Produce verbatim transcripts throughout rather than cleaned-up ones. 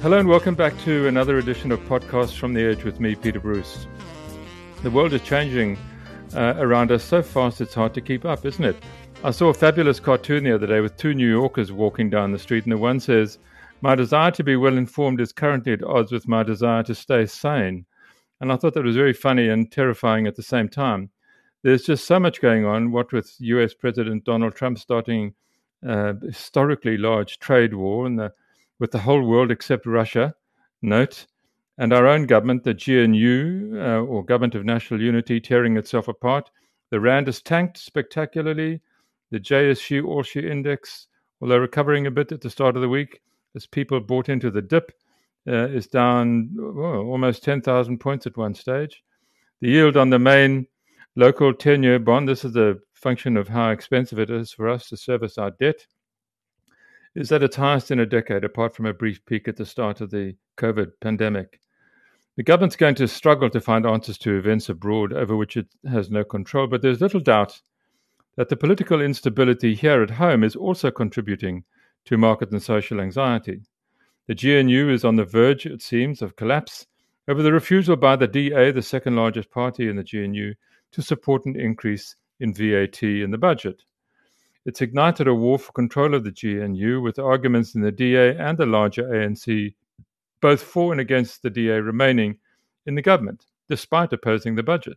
Hello and welcome back to another edition of Podcasts from the Edge with me, Peter Bruce. The world is changing uh, around us so fast it's hard to keep up, isn't it? I saw a fabulous cartoon the other day with two New Yorkers walking down the street, and the one says, "My desire to be well informed is currently at odds with my desire to stay sane." And I thought that was very funny and terrifying at the same time. There's just so much going on, what with U S President Donald Trump starting a historically large trade war and the with the whole world except Russia, note, and our own government, the G N U, uh, or Government of National Unity, tearing itself apart. The Rand has tanked spectacularly. The J S U All-Share Index, although recovering a bit at the start of the week, as people bought into the dip, uh, is down well, almost ten thousand points at one stage. The yield on the main local ten-year bond, this is a function of how expensive it is for us to service our debt, is at its highest in a decade, apart from a brief peak at the start of the COVID pandemic. The government's going to struggle to find answers to events abroad over which it has no control, but there's little doubt that the political instability here at home is also contributing to market and social anxiety. The G N U is on the verge, it seems, of collapse over the refusal by the D A, the second largest party in the G N U, to support an increase in V A T in the budget. It's ignited a war for control of the G N U, with arguments in the D A and the larger A N C, both for and against the D A remaining in the government, despite opposing the budget.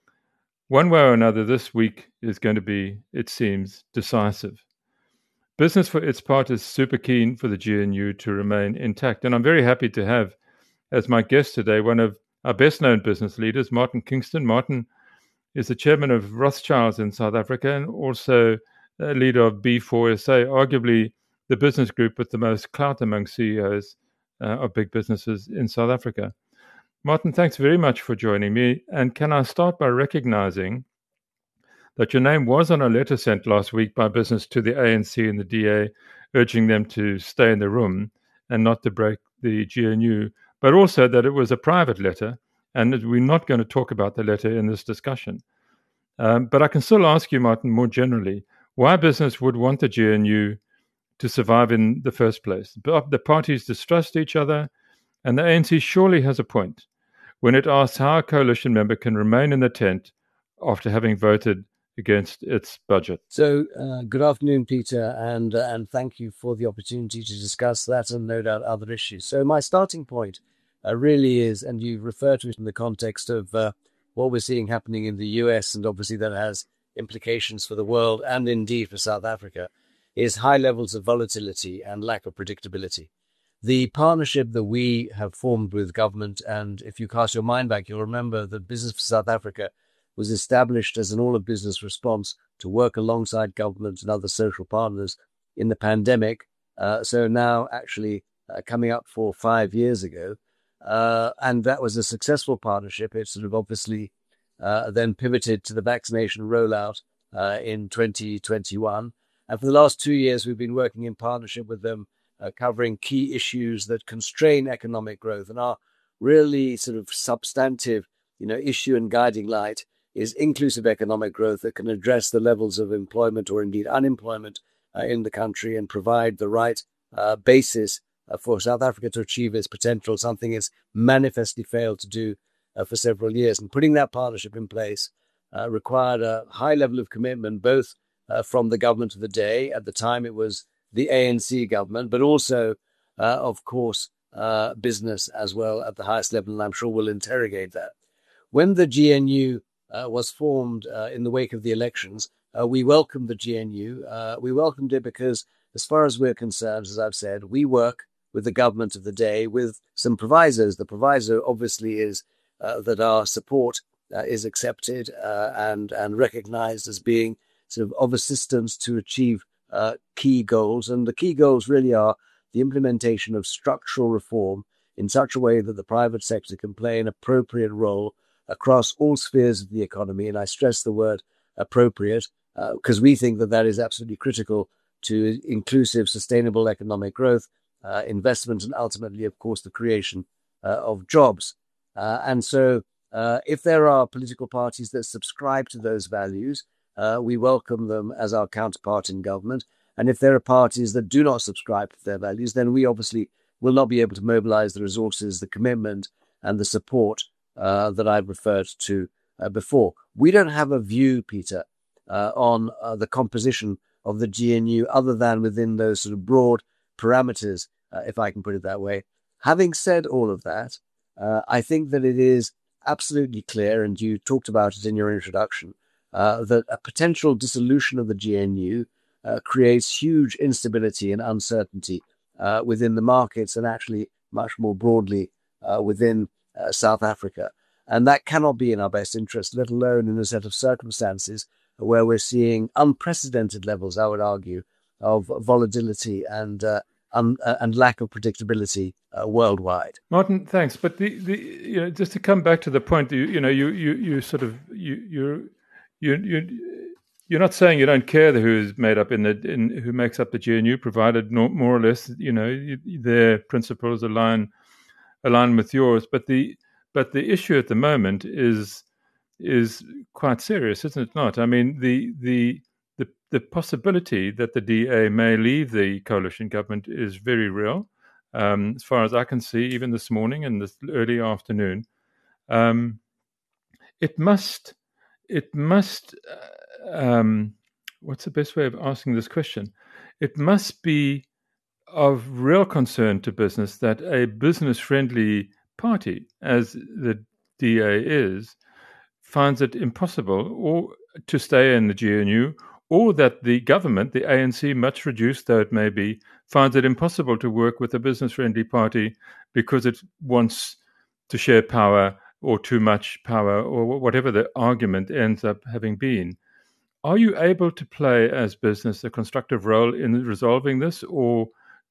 One way or another, this week is going to be, it seems, decisive. Business, for its part, is super keen for the G N U to remain intact, and I'm very happy to have as my guest today one of our best-known business leaders, Martin Kingston. Martin is the chairman of Rothschilds in South Africa and also a leader of B four S A, arguably the business group with the most clout among C E Os uh, of big businesses in South Africa. Martin, thanks very much for joining me. And can I start by recognizing that your name was on a letter sent last week by business to the A N C and the D A, urging them to stay in the room and not to break the G N U, but also that it was a private letter and that we're not going to talk about the letter in this discussion. Um, but I can still ask you, Martin, more generally, why business would want the G N U to survive in the first place. The parties distrust each other, and the A N C surely has a point when it asks how a coalition member can remain in the tent after having voted against its budget. So, uh, good afternoon, Peter, and uh, and thank you for the opportunity to discuss that and no doubt other issues. So my starting point uh, really is, and you refer to it in the context of uh, what we're seeing happening in the U S, and obviously that has implications for the world and indeed for South Africa, is high levels of volatility and lack of predictability. The partnership that we have formed with government, and if you cast your mind back, you'll remember that Business for South Africa was established as an all-of-business response to work alongside government and other social partners in the pandemic. Uh, so now actually uh, coming up for five years ago. Uh, and that was a successful partnership. It sort of obviously Uh, then pivoted to the vaccination rollout uh, in twenty twenty-one. And for the last two years, we've been working in partnership with them, uh, covering key issues that constrain economic growth. And our really sort of substantive, you know, issue and guiding light is inclusive economic growth that can address the levels of employment or indeed unemployment uh, in the country and provide the right uh, basis uh, for South Africa to achieve its potential, something it's manifestly failed to do Uh, for several years. And putting that partnership in place uh, required a high level of commitment, both uh, from the government of the day. At the time, it was the A N C government, but also, uh, of course, uh, business as well at the highest level. And I'm sure we'll interrogate that. When the G N U uh, was formed uh, in the wake of the elections, uh, we welcomed the G N U. Uh, we welcomed it because, as far as we're concerned, as I've said, we work with the government of the day with some provisos. The proviso obviously is Uh, that our support uh, is accepted uh, and and recognized as being sort of of assistance to achieve uh, key goals. And the key goals really are the implementation of structural reform in such a way that the private sector can play an appropriate role across all spheres of the economy. And I stress the word appropriate because uh, we think that that is absolutely critical to inclusive, sustainable economic growth, uh, investment, and ultimately, of course, the creation uh, of jobs. Uh, and so uh, if there are political parties that subscribe to those values, uh, we welcome them as our counterpart in government. And if there are parties that do not subscribe to their values, then we obviously will not be able to mobilize the resources, the commitment, and the support uh, that I've referred to uh, before. We don't have a view, Peter, uh, on uh, the composition of the G N U other than within those sort of broad parameters, uh, if I can put it that way. Having said all of that, uh, I think that it is absolutely clear, and you talked about it in your introduction, uh, that a potential dissolution of the G N U uh, creates huge instability and uncertainty uh, within the markets and actually much more broadly uh, within uh, South Africa. And that cannot be in our best interest, let alone in a set of circumstances where we're seeing unprecedented levels, I would argue, of volatility and uh, un- uh, and lack of predictability uh, worldwide. Martin, thanks. But the, the you know just to come back to the point, you you know you you, you sort of you you you you you're not saying you don't care who's made up in the in who makes up the G N U, provided no, more or less you know their principles align align with yours. But the but the issue at the moment is. is quite serious, isn't it not? I mean, the the the the possibility that the D A may leave the coalition government is very real, um, as far as I can see, even this morning and this early afternoon. Um, it must, it must, uh, um, what's the best way of asking this question? It must be of real concern to business that a business-friendly party, as the D A is, finds it impossible or to stay in the G N U, or that the government, the A N C, much reduced though it may be, finds it impossible to work with a business-friendly party because it wants to share power or too much power or whatever the argument ends up having been. Are you able to play as business a constructive role in resolving this, or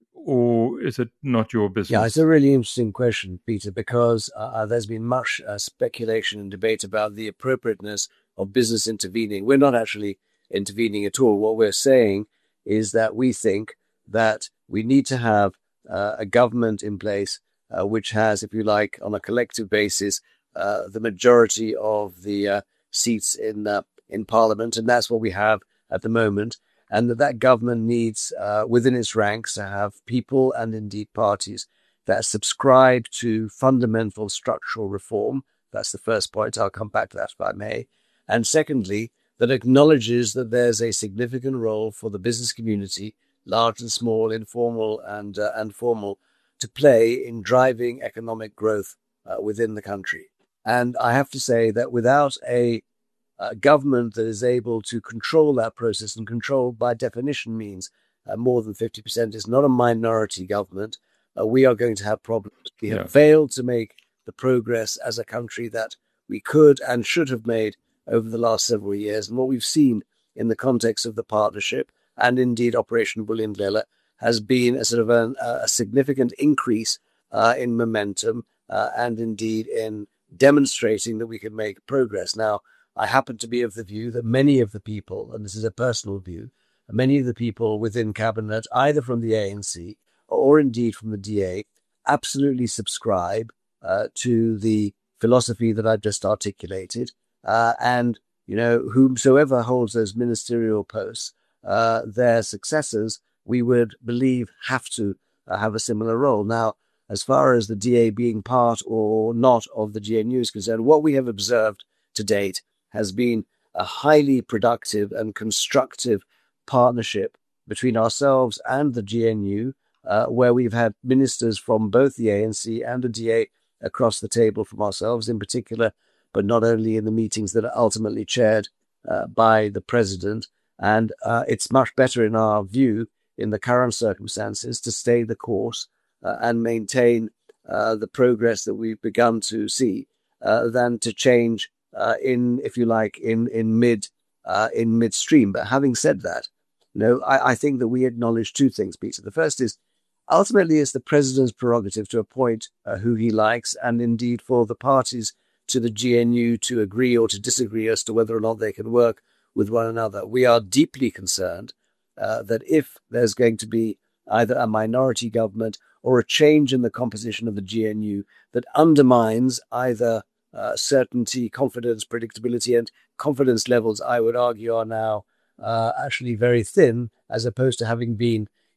or is it not your business? Yeah, it's a really interesting question, Peter, because uh, there's been much uh, speculation and debate about the appropriateness of business intervening. We're not actually intervening at all. What we're saying is that we think that we need to have uh, a government in place uh, which has, if you like, on a collective basis, uh, the majority of the uh, seats in uh, in Parliament, and that's what we have at the moment. And that that government needs, uh, within its ranks, to have people and indeed parties that subscribe to fundamental structural reform. That's the first point. I'll come back to that if I may. And secondly, that acknowledges that there's a significant role for the business community, large and small, informal and uh, and formal, to play in driving economic growth uh, within the country. And I have to say that without a A government that is able to control that process, and control by definition means uh, more than fifty percent is not a minority government, uh, we are going to have problems. We have yeah. failed to make the progress as a country that we could and should have made over the last several years. And what we've seen in the context of the partnership and indeed Operation Vulindlela has been a sort of an, a significant increase uh, in momentum uh, and indeed in demonstrating that we can make progress. Now, I happen to be of the view that many of the people, and this is a personal view, many of the people within Cabinet, either from the A N C or indeed from the D A, absolutely subscribe uh, to the philosophy that I've just articulated. Uh, and, you know, whomsoever holds those ministerial posts, uh, their successors, we would believe, have to uh, have a similar role. Now, as far as the D A being part or not of the G N U is concerned, what we have observed to date has been a highly productive and constructive partnership between ourselves and the G N U, uh, where we've had ministers from both the A N C and the D A across the table from ourselves in particular, but not only in the meetings that are ultimately chaired uh, by the president. And uh, it's much better in our view, in the current circumstances, to stay the course uh, and maintain uh, the progress that we've begun to see uh, than to change Uh, in, if you like, in in mid uh, in midstream. But having said that, you know, I, I think that we acknowledge two things, Peter. The first is ultimately it's the president's prerogative to appoint uh, who he likes, and indeed for the parties to the G N U to agree or to disagree as to whether or not they can work with one another. We are deeply concerned uh, that if there's going to be either a minority government or a change in the composition of the G N U that undermines either Uh, certainty, confidence, predictability, and confidence levels, I would argue, are now uh, actually very thin, as opposed to having been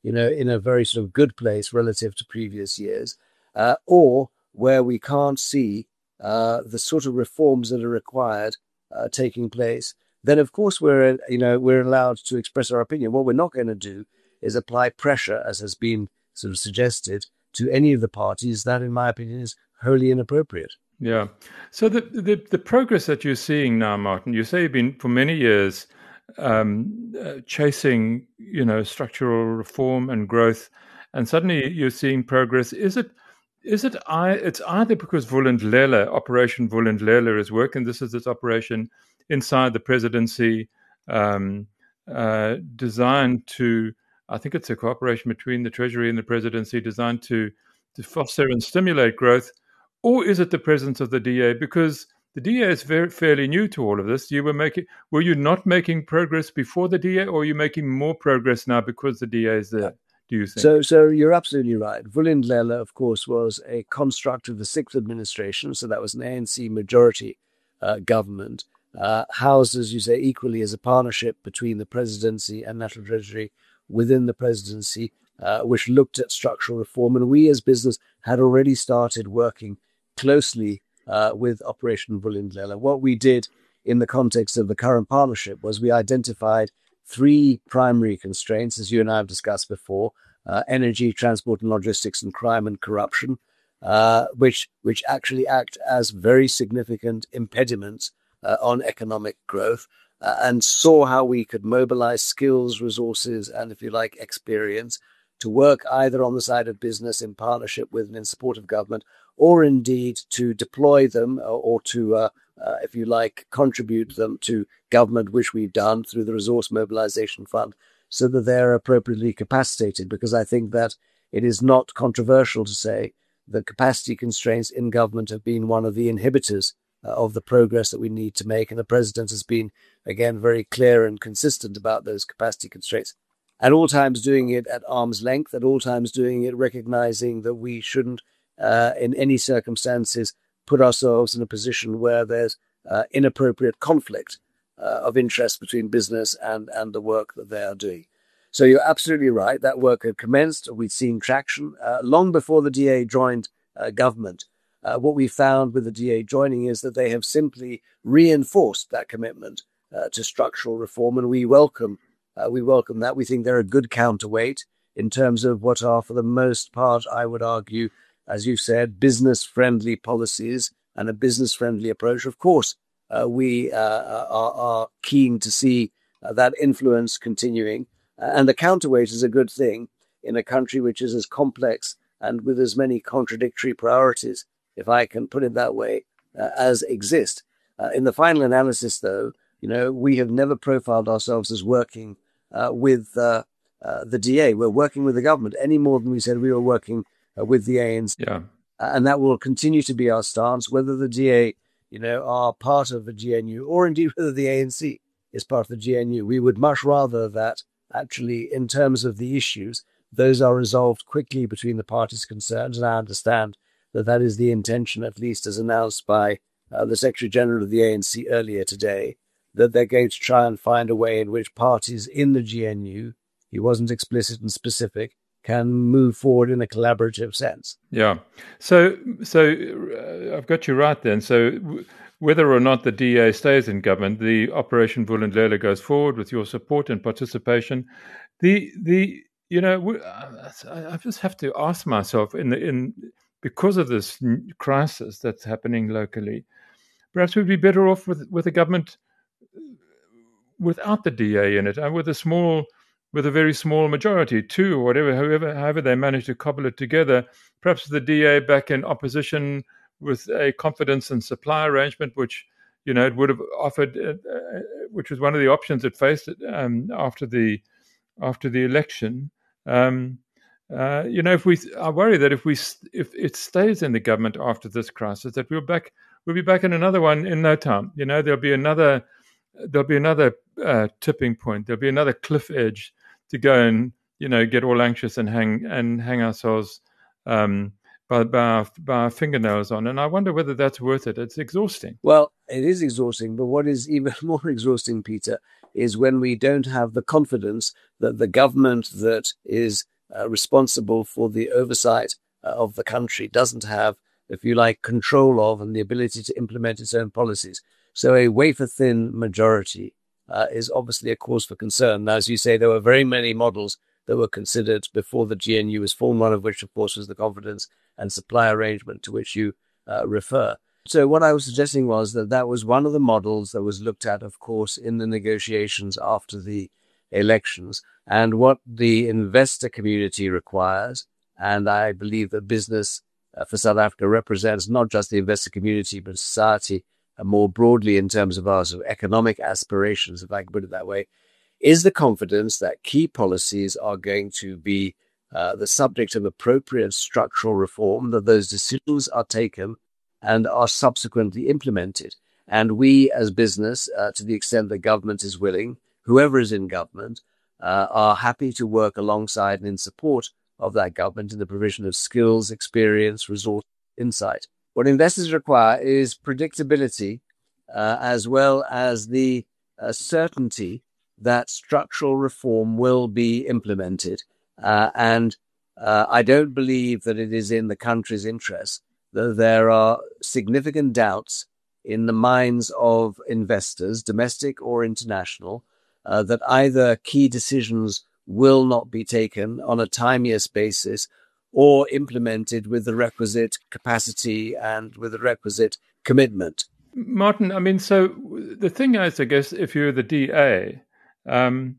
you know, in a very sort of good place relative to previous years, uh, or where we can't see uh, the sort of reforms that are required uh, taking place, then of course we're, you know, we're allowed to express our opinion. What we're not going to do is apply pressure, as has been sort of suggested, to any of the parties. That, in my opinion, is wholly inappropriate. Yeah. So the, the the progress that you're seeing now, Martin, you say you've been for many years um, uh, chasing, you know, structural reform and growth, and suddenly you're seeing progress. Is it is it I? It's either because Vulindlela, Operation Vulindlela, is working. This is this operation inside the presidency, um, uh, designed to. I think it's a cooperation between the Treasury and the presidency, designed to to foster and stimulate growth. Or is it the presence of the D A? Because the D A is very fairly new to all of this. You were making, were you not making progress before the D A, or are you making more progress now because the D A is there? Do you think? So, so you're absolutely right. Vulindlela, of course, was a construct of the sixth administration. So that was an A N C majority uh, government, uh, housed, as you say, equally as a partnership between the presidency and National Treasury within the presidency, uh, which looked at structural reform. And we as business had already started working closely uh, with Operation Vulindlela. What we did in the context of the current partnership was we identified three primary constraints, as you and I have discussed before: uh, energy, transport and logistics, and crime and corruption, uh, which which actually act as very significant impediments uh, on economic growth, uh, and saw how we could mobilize skills, resources, and, if you like, experience to work either on the side of business in partnership with and in support of government, or indeed to deploy them or, or to, uh, uh, if you like, contribute them to government, which we've done through the Resource Mobilization Fund, so that they're appropriately capacitated. Because I think that it is not controversial to say that capacity constraints in government have been one of the inhibitors uh, of the progress that we need to make. And the president has been, again, very clear and consistent about those capacity constraints. At all times doing it at arm's length, at all times doing it recognizing that we shouldn't, uh, in any circumstances, put ourselves in a position where there's uh, inappropriate conflict uh, of interest between business and, and the work that they are doing. So you're absolutely right. That work had commenced. We'd seen traction uh, long before the D A joined uh, government. Uh, what we found with the D A joining is that they have simply reinforced that commitment uh, to structural reform, and we welcome Uh, we welcome that. We think they're a good counterweight in terms of what are, for the most part, I would argue, as you said, business-friendly policies and a business-friendly approach. Of course, uh, we uh, are, are keen to see uh, that influence continuing. Uh, and the counterweight is a good thing in a country which is as complex and with as many contradictory priorities, if I can put it that way, uh, as exist. Uh, in the final analysis, though, you know, we have never profiled ourselves as working Uh, with uh, uh, the D A. We're working with the government any more than we said we were working uh, with the A N C. Yeah. Uh, and that will continue to be our stance, whether the D A, you know, are part of the G N U or indeed whether the A N C is part of the G N U. We would much rather that actually, in terms of the issues, those are resolved quickly between the parties concerned. And I understand that that is the intention, at least as announced by uh, the Secretary General of the A N C earlier today, that they're going to try and find a way in which parties in the G N U, he wasn't explicit and specific, can move forward in a collaborative sense. Yeah. So, so uh, I've got you right then. So w- whether or not the D A stays in government, the Operation Vulindlela goes forward with your support and participation. The, the, you know, w- I just have to ask myself in the, in, because of this crisis that's happening locally, perhaps we'd be better off with, with a government without the D A in it, and with a small, with a very small majority, two or whatever, however, however they manage to cobble it together. Perhaps the D A back in opposition with a confidence and supply arrangement, which, you know, it would have offered, uh, uh, which was one of the options it faced um, after the after the election. Um, uh, you know, if we, I worry that if we, if it stays in the government after this crisis, that we'll back, we'll be back in another one in no time. You know, there'll be another. There'll be another uh, tipping point. There'll be another cliff edge to go and, you know, get all anxious and hang and hang ourselves um, by, by, our, by our fingernails on. And I wonder whether that's worth it. It's exhausting. Well, it is exhausting. But what is even more exhausting, Peter, is when we don't have the confidence that the government that is uh, responsible for the oversight uh, of the country doesn't have, if you like, control of and the ability to implement its own policies. So a wafer-thin majority uh, is obviously a cause for concern. Now, as you say, there were very many models that were considered before the G N U was formed, one of which, of course, was the confidence and supply arrangement to which you uh, refer. So what I was suggesting was that that was one of the models that was looked at, of course, in the negotiations after the elections, and what the investor community requires. And I believe that business uh, for South Africa represents not just the investor community, but society uh, more broadly in terms of our sort of economic aspirations, if I can put it that way, is the confidence that key policies are going to be uh, the subject of appropriate structural reform, that those decisions are taken and are subsequently implemented. And we as business, uh, to the extent that government is willing, whoever is in government, uh, are happy to work alongside and in support of that government in the provision of skills, experience, resource, insight. What investors require is predictability, uh, as well as the uh, certainty that structural reform will be implemented. Uh, and uh, I don't believe that it is in the country's interest that there are significant doubts in the minds of investors, domestic or international, uh, that either key decisions will not be taken on a timeous basis or implemented with the requisite capacity and with the requisite commitment. Martin, I mean, so the thing is, I guess, if you're the D A, um,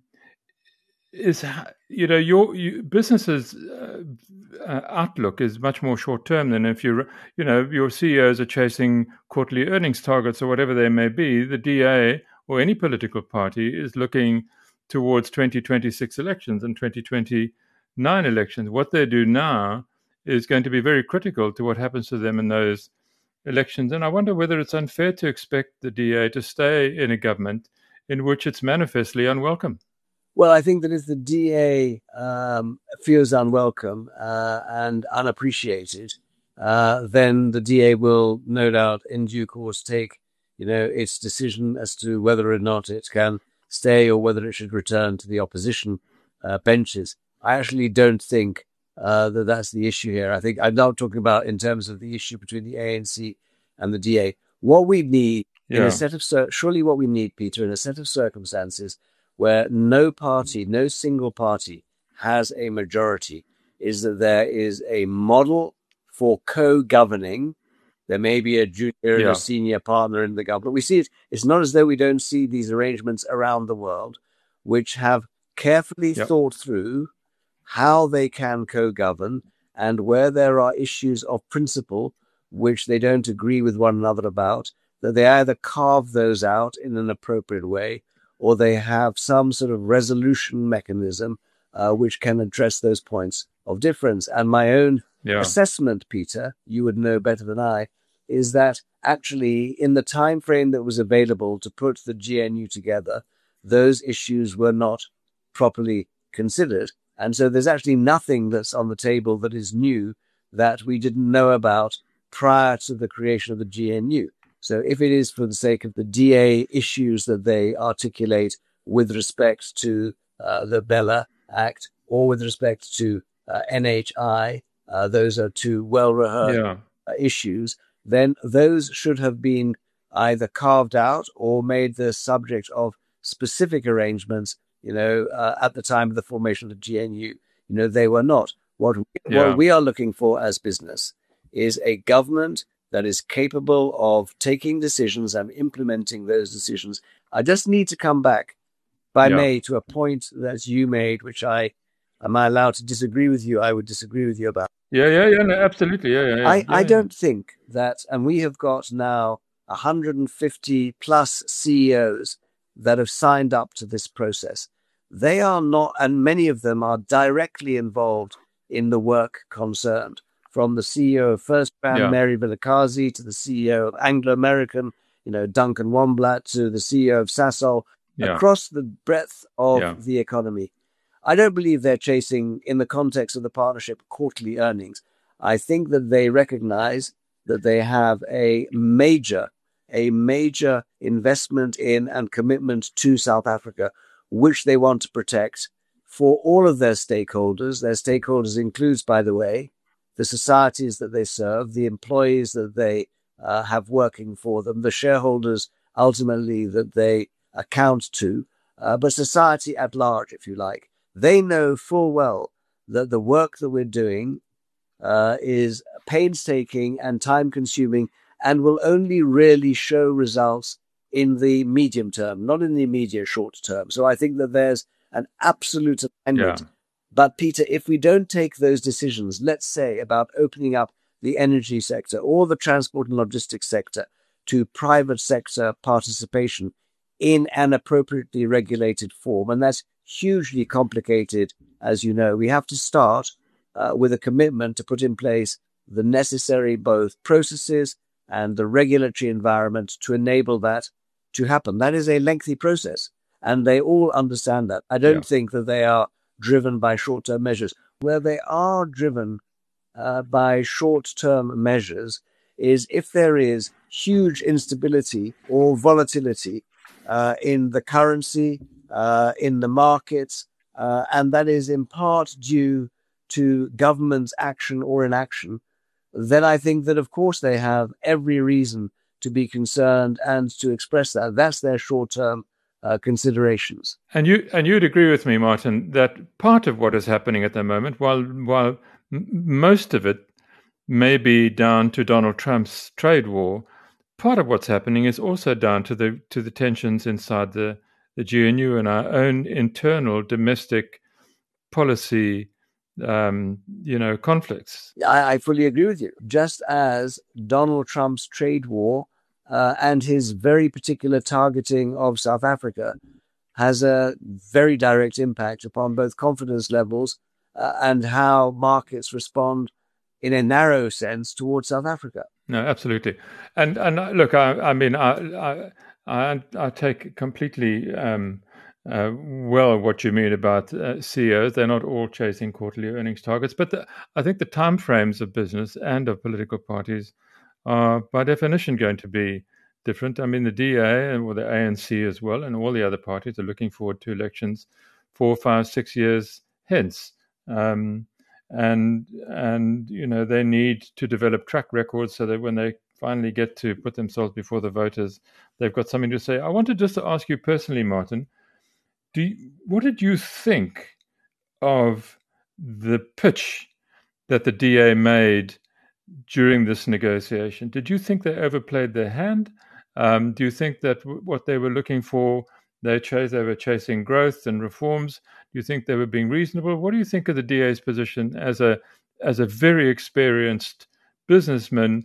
is, you know, your you, business's uh, uh, outlook is much more short term than if you, you know, your C E Os are chasing quarterly earnings targets or whatever they may be. The D A or any political party is looking towards twenty twenty-six elections and twenty twenty-nine elections. What they do now is going to be very critical to what happens to them in those elections. And I wonder whether it's unfair to expect the D A to stay in a government in which it's manifestly unwelcome. Well, I think that if the D A um, feels unwelcome uh, and unappreciated, uh, then the D A will no doubt in due course take, you know, its decision as to whether or not it can stay or whether it should return to the opposition uh, benches. I actually don't think uh, that that's the issue here. I think I'm now talking about in terms of the issue between the A N C and the D A. What we need yeah. in a set of cir- surely what we need, Peter, in a set of circumstances where no party, no single party has a majority, is that there is a model for co-governing. There may be a junior yeah. and a senior partner in the government. We see it. It's not as though we don't see these arrangements around the world, which have carefully yep. thought through how they can co-govern, and where there are issues of principle which they don't agree with one another about, that they either carve those out in an appropriate way, or they have some sort of resolution mechanism uh, which can address those points of difference. And my own yeah. assessment, Peter, you would know better than I, is that actually in the time frame that was available to put the G N U together, those issues were not properly considered. And so there's actually nothing that's on the table that is new that we didn't know about prior to the creation of the G N U. So if it is for the sake of the D A issues that they articulate with respect to uh, the Bella Act or with respect to uh, N H I, uh, those are two well-rehearsed yeah. uh, issues, then those should have been either carved out or made the subject of specific arrangements, you know, uh, at the time of the formation of the G N U. You know, they were not. What, yeah. what we are looking for as business is a government that is capable of taking decisions and implementing those decisions. I just need to come back by yeah. May to a point that you made, which I, am I allowed to disagree with you? I would disagree with you about. Yeah, yeah, yeah, no, absolutely. Yeah, yeah, yeah. I, yeah, I yeah. don't think that, and we have got now one hundred fifty plus C E Os that have signed up to this process. They are not, and many of them are directly involved in the work concerned. From the C E O of First Brand, yeah. Mary Vilakazi, to the C E O of Anglo American, you know, Duncan Wamblatt, to the C E O of Sasol, yeah. across the breadth of yeah. the economy. I don't believe they're chasing, in the context of the partnership, quarterly earnings. I think that they recognize that they have a major, a major investment in and commitment to South Africa, which they want to protect for all of their stakeholders. Their stakeholders includes, by the way, the societies that they serve, the employees that they uh, have working for them, the shareholders ultimately that they account to, uh, but society at large, if you like. They know full well that the work that we're doing uh, is painstaking and time-consuming and will only really show results in the medium term, not in the immediate short term. So I think that there's an absolute alignment. Yeah. But Peter, if we don't take those decisions, let's say about opening up the energy sector or the transport and logistics sector to private sector participation in an appropriately regulated form, and that's hugely complicated, as you know, we have to start uh, with a commitment to put in place the necessary both processes and the regulatory environment to enable that to happen. That is a lengthy process, and they all understand that. I don't yeah. think that they are driven by short-term measures. Where they are driven uh, by short-term measures is if there is huge instability or volatility uh, in the currency, uh, in the markets, uh, and that is in part due to government's action or inaction, then I think that, of course, they have every reason to be concerned and to express that. That's their short-term uh, considerations. And you and you'd agree with me, Martin, that part of what is happening at the moment, while while m- most of it may be down to Donald Trump's trade war, part of what's happening is also down to the to the tensions inside the, the G N U and our own internal domestic policy um, you know, conflicts. I, I fully agree with you. Just as Donald Trump's trade war uh, and his very particular targeting of South Africa has a very direct impact upon both confidence levels uh, and how markets respond in a narrow sense towards South Africa. No, absolutely. And and look, I, I mean, I, I I take completely um, uh, well what you mean about uh, C E Os. They're not all chasing quarterly earnings targets, but the, I think the timeframes of business and of political parties are by definition going to be different. I mean, the D A or the A N C as well, and all the other parties are looking forward to elections four, five, six years hence. Um, and and you know they need to develop track records so that when they finally get to put themselves before the voters, they've got something to say. I wanted just to ask you personally, Martin, do you, what did you think of the pitch that the D A made during this negotiation? Did you think they overplayed their hand? Um, do you think that w- what they were looking for, they chased, they were chasing growth and reforms? Do you think they were being reasonable? What do you think of the D A's position as a as a very experienced businessman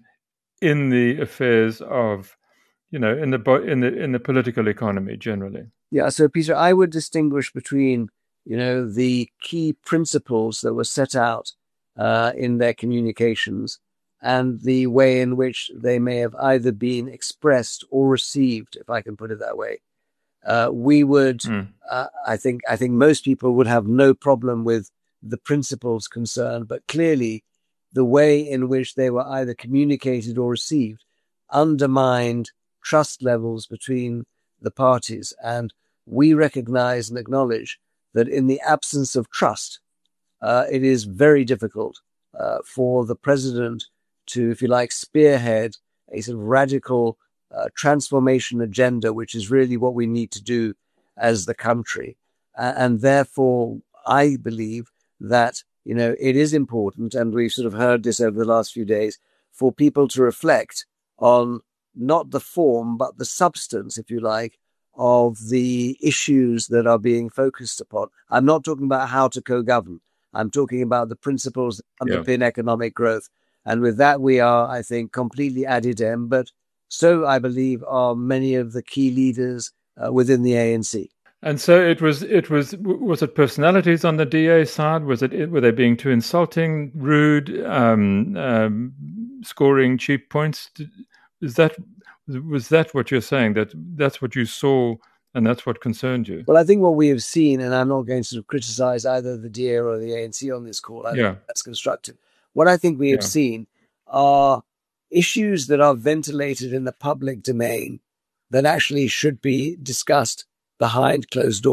in the affairs of, you know, in the in the in the political economy generally? Yeah, so Peter, I would distinguish between, you know, the key principles that were set out uh, in their communications and the way in which they may have either been expressed or received, if I can put it that way. Uh, we would, mm. uh, I think, I think most people would have no problem with the principles concerned, but clearly the way in which they were either communicated or received undermined trust levels between the parties. And we recognize and acknowledge that in the absence of trust, uh, it is very difficult uh, for the president to, if you like, spearhead a sort of radical Uh, transformation agenda, which is really what we need to do as the country. Uh, and therefore, I believe that, you know, it is important, and we've sort of heard this over the last few days, for people to reflect on not the form, but the substance, if you like, of the issues that are being focused upon. I'm not talking about how to co-govern. I'm talking about the principles that underpin yeah. economic growth. And with that, we are, I think, completely ad idem, but so, I believe, are many of the key leaders uh, within the A N C. And so it was. It was. Was it personalities on the D A side? Was it? Were they being too insulting, rude, um, um, scoring cheap points? Is that? Was that what you're saying? That that's what you saw, and that's what concerned you? Well, I think what we have seen, and I'm not going to sort of criticize either the D A or the A N C on this call. I yeah, think that's constructive. What I think we have yeah. seen are issues that are ventilated in the public domain that actually should be discussed behind closed doors.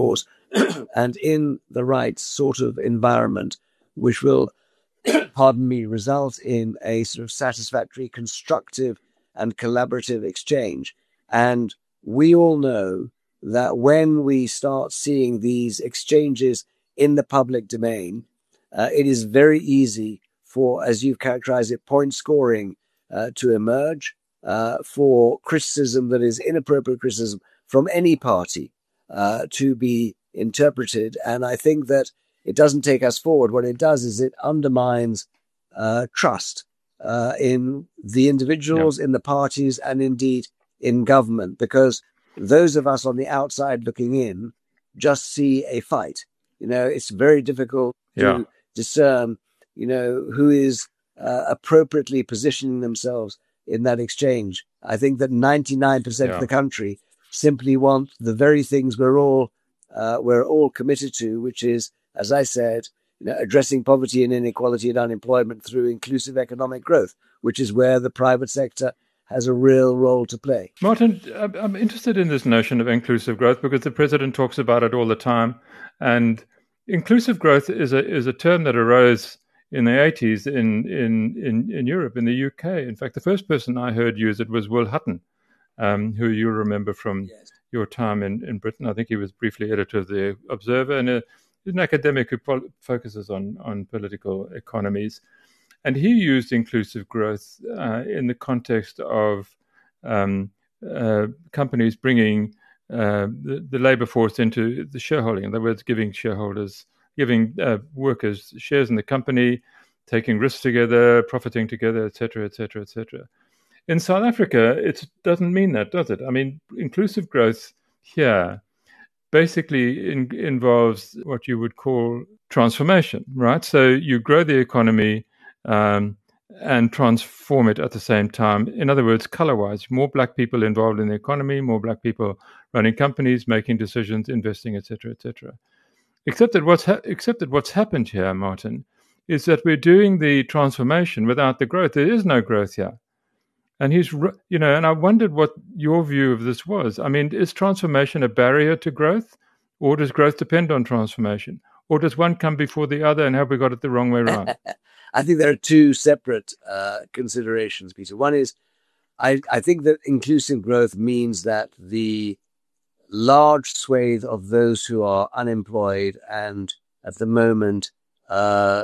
and in the right sort of environment, which will, pardon me, result in a sort of satisfactory, constructive and collaborative exchange. And we all know that when we start seeing these exchanges in the public domain, uh, it is very easy for, as you've characterized it, point scoring uh, to emerge, uh, for criticism that is inappropriate criticism from any party uh, to be interpreted. And I think that it doesn't take us forward. What it does is it undermines uh, trust uh, in the individuals, yeah. in the parties, and indeed in government, because those of us on the outside looking in just see a fight. You know, it's very difficult to yeah. discern, you know, who is uh, appropriately positioning themselves in that exchange. I think that ninety-nine percent yeah. of the country simply want the very things we're all uh, we're all committed to, which is, as I said, you know, addressing poverty and inequality and unemployment through inclusive economic growth, which is where the private sector has a real role to play. Martin, I'm interested in this notion of inclusive growth because the president talks about it all the time. And inclusive growth is a is a term that arose in the eighties in, in, in, in Europe, in the U K. In fact, the first person I heard use it was Will Hutton, um, who you remember from yes. your time in, in Britain. I think he was briefly editor of the Observer, and a, he's an academic who pol- focuses on, on political economies. And he used inclusive growth uh, in the context of um, uh, companies bringing uh, the, the labor force into the shareholding. In other words, giving shareholders, giving uh, workers shares in the company, taking risks together, profiting together, et cetera, et cetera, et cetera. In South Africa, it doesn't mean that, does it? I mean, inclusive growth here basically in, involves what you would call transformation, right? So you grow the economy Um, and transform it at the same time. In other words, color-wise, more black people involved in the economy, more black people running companies, making decisions, investing, et cetera, et cetera. Except that what's ha- except that what's happened here, Martin, is that we're doing the transformation without the growth. There is no growth here, and he's, you know, and I wondered what your view of this was. I mean, is transformation a barrier to growth, or does growth depend on transformation, or does one come before the other? And have we got it the wrong way around? I think there are two separate uh, considerations, Peter. One is, I, I think that inclusive growth means that the large swathe of those who are unemployed and at the moment uh,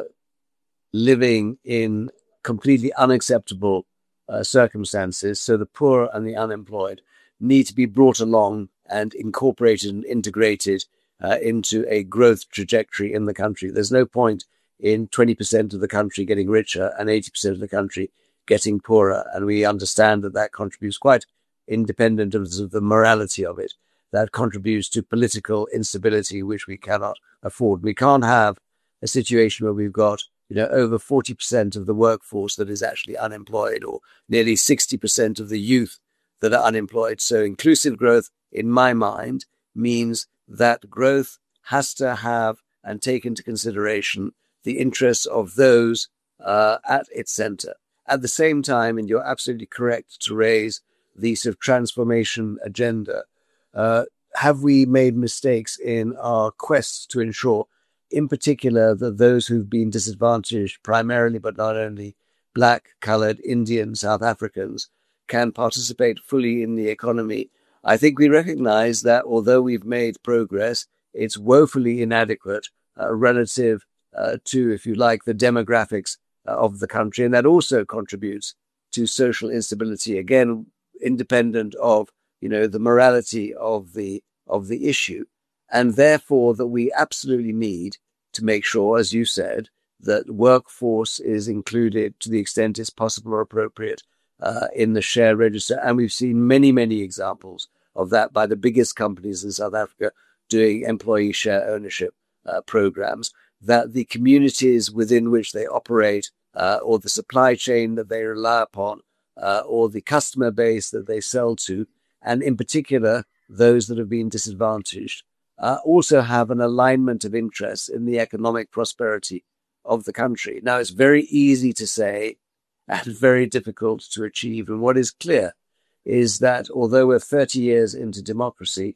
living in completely unacceptable uh, circumstances, so the poor and the unemployed, need to be brought along and incorporated and integrated uh, into a growth trajectory in the country. There's no point in twenty percent of the country getting richer and eighty percent of the country getting poorer. And we understand that that contributes, quite independent of the morality of it, that contributes to political instability, which we cannot afford. We can't have a situation where we've got, you know, over forty percent of the workforce that is actually unemployed, or nearly sixty percent of the youth that are unemployed. So inclusive growth, in my mind, means that growth has to have and take into consideration the interests of those uh, at its center. At the same time, and you're absolutely correct to raise the sort of transformation agenda, uh, have we made mistakes in our quest to ensure, in particular, that those who've been disadvantaged, primarily but not only black, colored, Indian, South Africans, can participate fully in the economy? I think we recognize that although we've made progress, it's woefully inadequate uh, relative Uh, to, if you like, the demographics uh, of the country. And that also contributes to social instability, again, independent of, you know, the morality of the of the issue. And therefore that we absolutely need to make sure, as you said, that workforce is included to the extent it's possible or appropriate uh, in the share register. And we've seen many, many examples of that by the biggest companies in South Africa doing employee share ownership uh, programs, that the communities within which they operate, uh, or the supply chain that they rely upon, uh, or the customer base that they sell to, and in particular, those that have been disadvantaged, uh, also have an alignment of interests in the economic prosperity of the country. Now, it's very easy to say and very difficult to achieve. And what is clear is that although we're thirty years into democracy,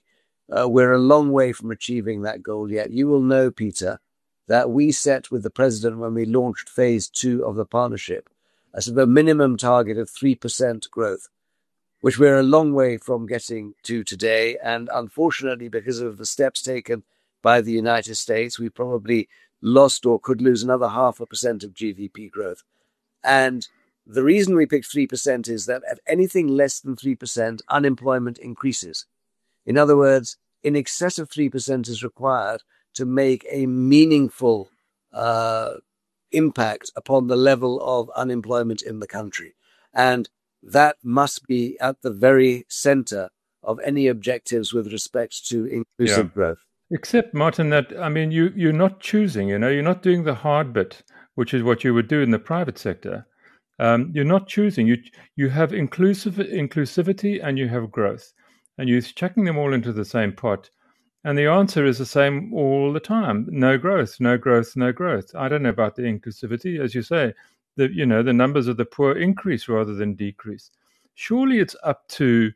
uh, we're a long way from achieving that goal yet. You will know, Peter, that we set with the president when we launched phase two of the partnership a sort of a minimum target of three percent growth, which we're a long way from getting to today. And unfortunately, because of the steps taken by the United States, we probably lost or could lose another half a percent of G D P growth. And the reason we picked three percent is that at anything less than three percent, unemployment increases. In other words, in excess of three percent is required to make a meaningful uh, impact upon the level of unemployment in the country. And that must be at the very center of any objectives with respect to inclusive yeah. growth. Except, Martin, that, I mean, you, you're not choosing, you know, you're not doing the hard bit, which is what you would do in the private sector. Um, you're not choosing. You you have inclusive inclusivity and you have growth. And you're chucking them all into the same pot. And the answer is the same all the time. No growth, no growth, no growth. I don't know about the inclusivity. As you say, the you know, the numbers of the poor increase rather than decrease. Surely it's up to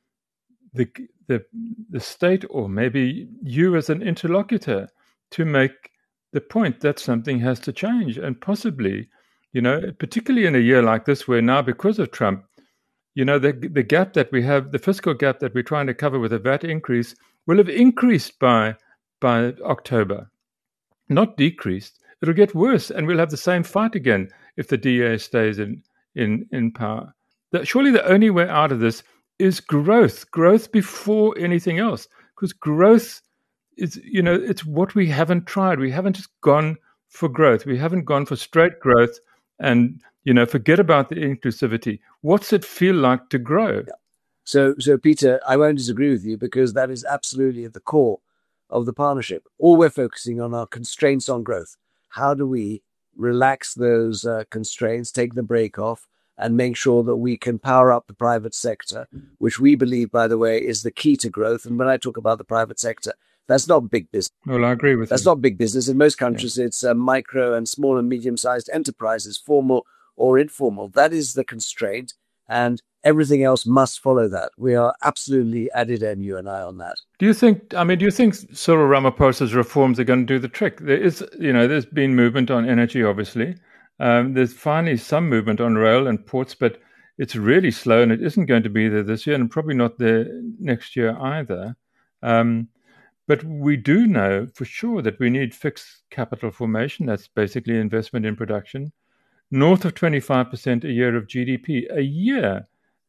the the the state, or maybe you as an interlocutor, to make the point that something has to change. And possibly, you know, particularly in a year like this, where now because of Trump, you know, the the gap that we have, the fiscal gap that we're trying to cover with a V A T increase will have increased by by October, not decreased. It'll get worse, and we'll have the same fight again if the D A stays in in, in power. That surely the only way out of this is growth, growth before anything else, because growth is, you know, it's what we haven't tried. We haven't just gone for growth. We haven't gone for straight growth and, you know, forget about the inclusivity. What's it feel like to grow? Yeah. So, so Peter, I won't disagree with you, because that is absolutely at the core of the partnership. All we're focusing on are constraints on growth. How do we relax those uh, constraints, take the brake off, and make sure that we can power up the private sector, which we believe, by the way, is the key to growth. And when I talk about the private sector, that's not big business. Well, I agree with That's you. not big business. In most countries, yeah. it's uh, micro and small and medium-sized enterprises, formal or informal. That is the constraint, and everything else must follow that. We are absolutely at it, and you and I, on that. Do you think, I mean, do you think Cyril Ramaphosa's reforms are going to do the trick? There is, you know, there's been movement on energy, obviously. Um, there's finally some movement on rail and ports, but it's really slow, and it isn't going to be there this year, and probably not there next year either. Um, but we do know for sure that we need fixed capital formation. That's basically investment in production. North of twenty-five percent a year of G D P. A year.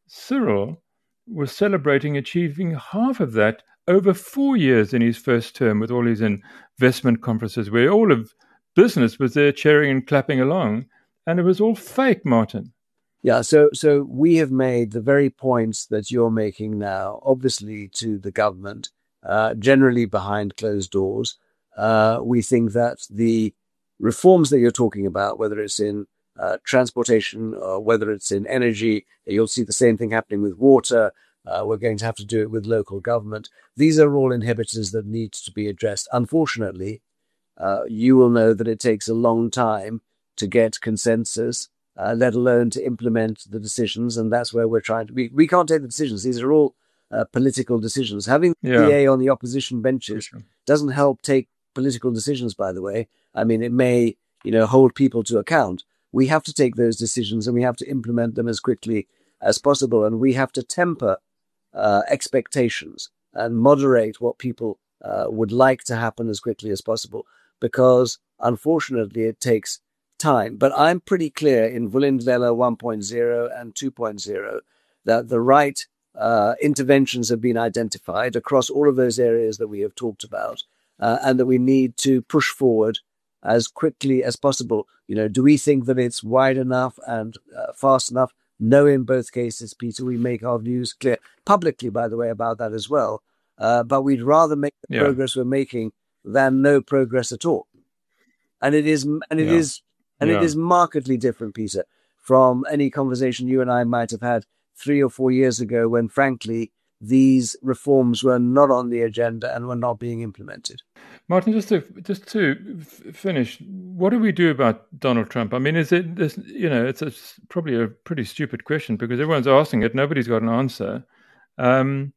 Cyril was celebrating achieving half of that over four years in his first term, with all his investment conferences, where all of business was there cheering and clapping along, and it was all fake, Martin. Yeah, so so we have made the very points that you're making now, obviously to the government, uh, generally behind closed doors. Uh, we think that the reforms that you're talking about, whether it's in uh, transportation or whether it's in energy, you'll see the same thing happening with water. Uh, we're going to have to do it with local government. These are all inhibitors that need to be addressed. Unfortunately, Uh, you will know that it takes a long time to get consensus, uh, let alone to implement the decisions. And that's where we're trying to be. We can't take the decisions. These are all uh, political decisions. Having the yeah. D A on the opposition benches sure. doesn't help take political decisions, by the way. I mean, it may, you know, hold people to account. We have to take those decisions, and we have to implement them as quickly as possible. And we have to temper uh, expectations and moderate what people uh, would like to happen as quickly as possible, because unfortunately it takes time. But I'm pretty clear in Vulindlela one point oh and two point oh that the right uh, interventions have been identified across all of those areas that we have talked about, uh, and that we need to push forward as quickly as possible. You know, do we think that it's wide enough and uh, fast enough? No, in both cases, Peter. We make our views clear publicly, by the way, about that as well. Uh, but we'd rather make the yeah. progress we're making than no progress at all. And it is, and it yeah. is, and yeah. it is markedly different, Peter, from any conversation you and I might have had three or four years ago, when, frankly, these reforms were not on the agenda and were not being implemented. Martin, just to just to f- finish, what do we do about Donald Trump? I mean, is it this? You know, it's, it's probably a pretty stupid question because everyone's asking it. Nobody's got an answer. Um,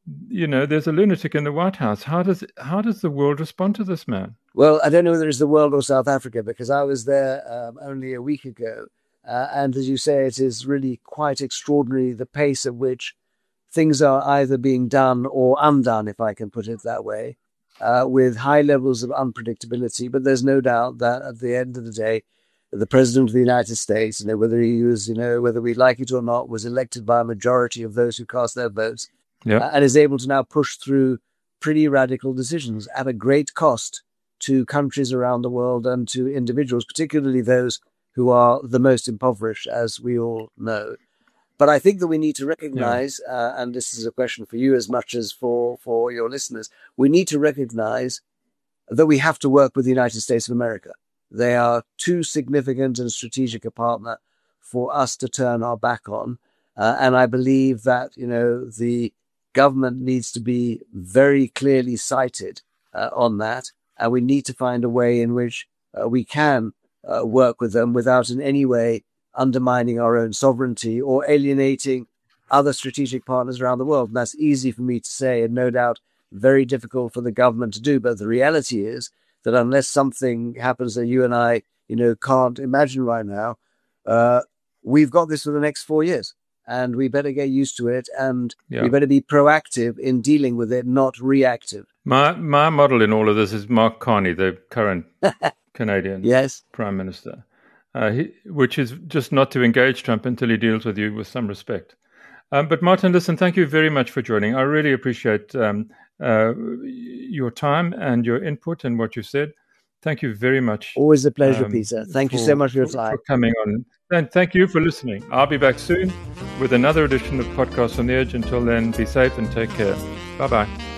you know, there's a lunatic in the White House. How does how does the world respond to this man? Well, I don't know whether it's the world or South Africa, because I was there um, only a week ago. Uh, and as you say, it is really quite extraordinary the pace at which things are either being done or undone, if I can put it that way, uh, with high levels of unpredictability. But there's no doubt that at the end of the day, the President of the United States, you know, whether he was, you know, whether we like it or not, was elected by a majority of those who cast their votes, yep. uh, and is able to now push through pretty radical decisions at a great cost to countries around the world and to individuals, particularly those who are the most impoverished, as we all know. But I think that we need to recognize, yeah. uh, and this is a question for you as much as for, for your listeners, we need to recognize that we have to work with the United States of America. They are too significant and strategic a partner for us to turn our back on. Uh, and I believe that, you know, the government needs to be very clearly cited uh, on that. And we need to find a way in which uh, we can uh, work with them without in any way undermining our own sovereignty or alienating other strategic partners around the world. And that's easy for me to say, and no doubt very difficult for the government to do. But the reality is that unless something happens that you and I, you know, can't imagine right now, uh, we've got this for the next four years. And we better get used to it, and yeah. we better be proactive in dealing with it, not reactive. My my model in all of this is Mark Carney, the current Canadian yes. Prime Minister, uh, he, which is just not to engage Trump until he deals with you with some respect. Um, but Martin, listen, thank you very much for joining. I really appreciate um, uh, your time and your input and what you said. Thank you very much. Always a pleasure, um, Peter. Thank for, you so much for your time. For coming on. And thank you for listening. I'll be back soon with another edition of Podcast on the Edge. Until then, be safe and take care. Bye-bye.